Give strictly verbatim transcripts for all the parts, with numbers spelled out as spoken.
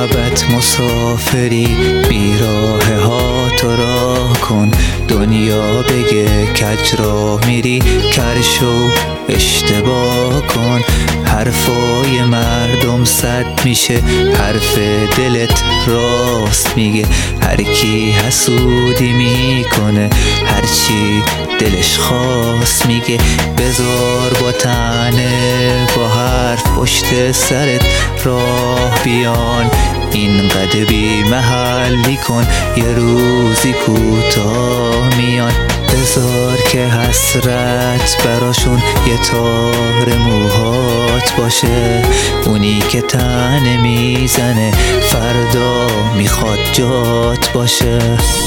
ابد مسافری، بیراه ها تو راه کن. دنیا بگه کج را میری، کرشو اشتباه کن. حرفای مردم صد میشه، حرف دلت راست میگه. هر کی حسودی میکنه، هرچی دلش خواست میگه. بذار با طعنه با حرف پشت سرت راه بیان. اینقدر بی محلی کن، یه روزی کوتاه میان. بذار که حسرت براشون یه تار موهات باشه. اونی که طعنه میزنه فردا میخواد جات باشه.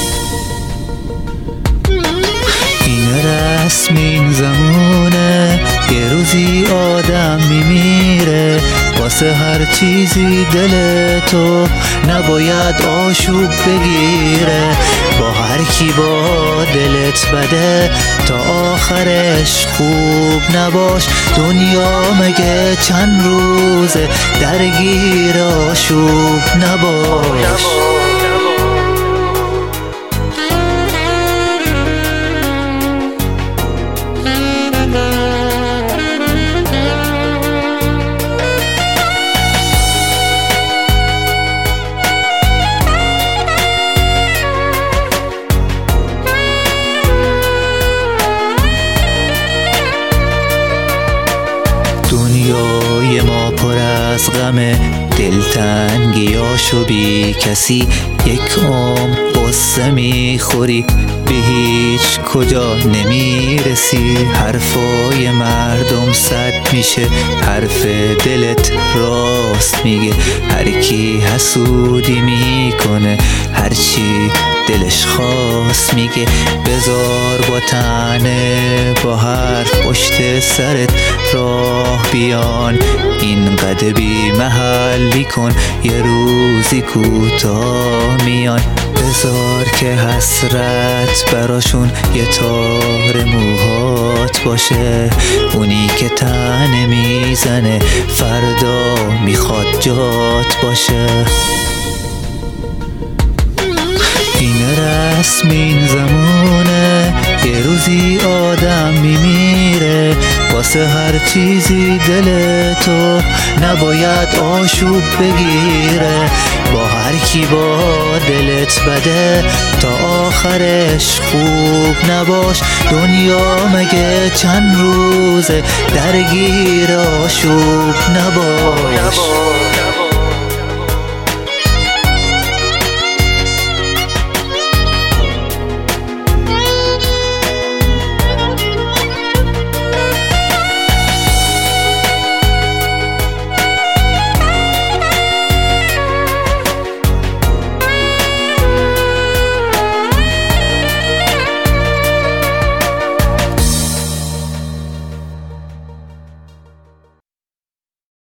این رسم این زمونه، یه روزی آدم میمیره. واسه هر چیزی دل تو نباید آشوب بگیره. با هر کی با دلت بده تا آخرش خوب نباش. دنیا مگه چند روزه، درگیر آشوب نباش. دنیای ما پر از غمه، دلتنگیاشو بی کسی. یک عمر قصه میخوری، به هیچ کجا نمیرسی. حرفای مردم صد میشه، حرف دلت راست میگه. هر کی حسودی میکنه، هرچی دلش خواست میگه. بذار با طعنه با حرف پشت سرت راه بیان. اینقدر بی محلی کن، یه روزی کوتاه میان. بذار که حسرت براشون یه تار موهات باشه. اونی که طعنه میزنه فردا میخواد جات باشه. این رسم این زمونه، یه روزی آدم میمیره. واسه هر چیزی دل تو نباید آشوب بگیره. با هر کی با دلت بده تا آخرش خوب نباش. دنیا مگه چند روزه، درگیر آشوب نباش.